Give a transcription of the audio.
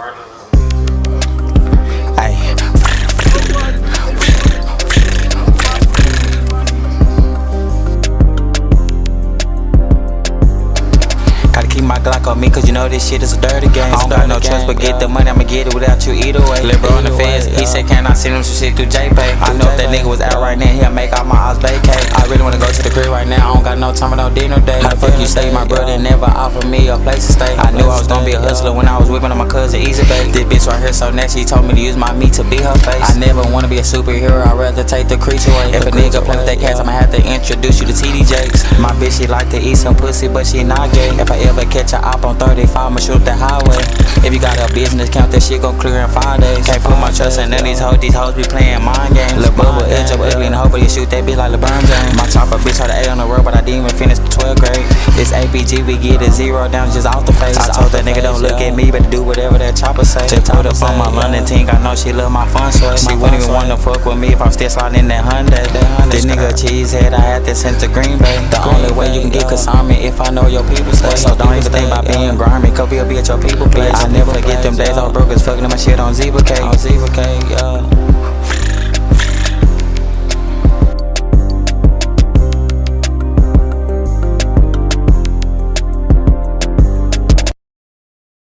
Ay. Gotta keep my Glock on me, cause you know this shit is a dirty game. I don't got no trust, but get the money, I'ma get it without you either way. Lil' bro on the feds, he said, can I send him some shit through JPay? I know if that nigga was out right now, he'll make all my odds vacate. I really wanna go to the crib right now, I don't got no time for no dinner date. How the fuck you say my brother never offered me a place to stay? I knew I was gonna be a hustler when I was whipping on my cousin Easy Bay. This bitch right here so nasty, she told me to use my meat to be her face. I never wanna be a superhero, I'd rather take the creature away. If a nigga play with that cats, I'ma have to introduce you to TD Jakes. My bitch, she like to eat some pussy, but she not gay. If I ever catch a op on 35, I'ma shoot up the highway. If you got a business count, that shit gon' clear in 5 days. Can't put my trust in none of these hoes be playing mind games. Lil' bubble edge up ugly in the hoe, but you shoot that bitch like LeBron James. My chopper bitch had an A on the road, but I didn't even finish the 12th grade. This APG, we get it 0 down just off the face. I told that nigga don't look at me, but do whatever that chopper say. Just put up on my London team, I know she love my fun sway. She wouldn't even wanna fuck with me if I'm still sliding in that Hyundai. This nigga cheesehead, I had to send to Green Bay. The only way you can get consignment if I know your people stay. So don't even think about being grimy, cause we'll be at your people place. I never forget them days I was broke as fucking my shit on Zebra K. Yeah.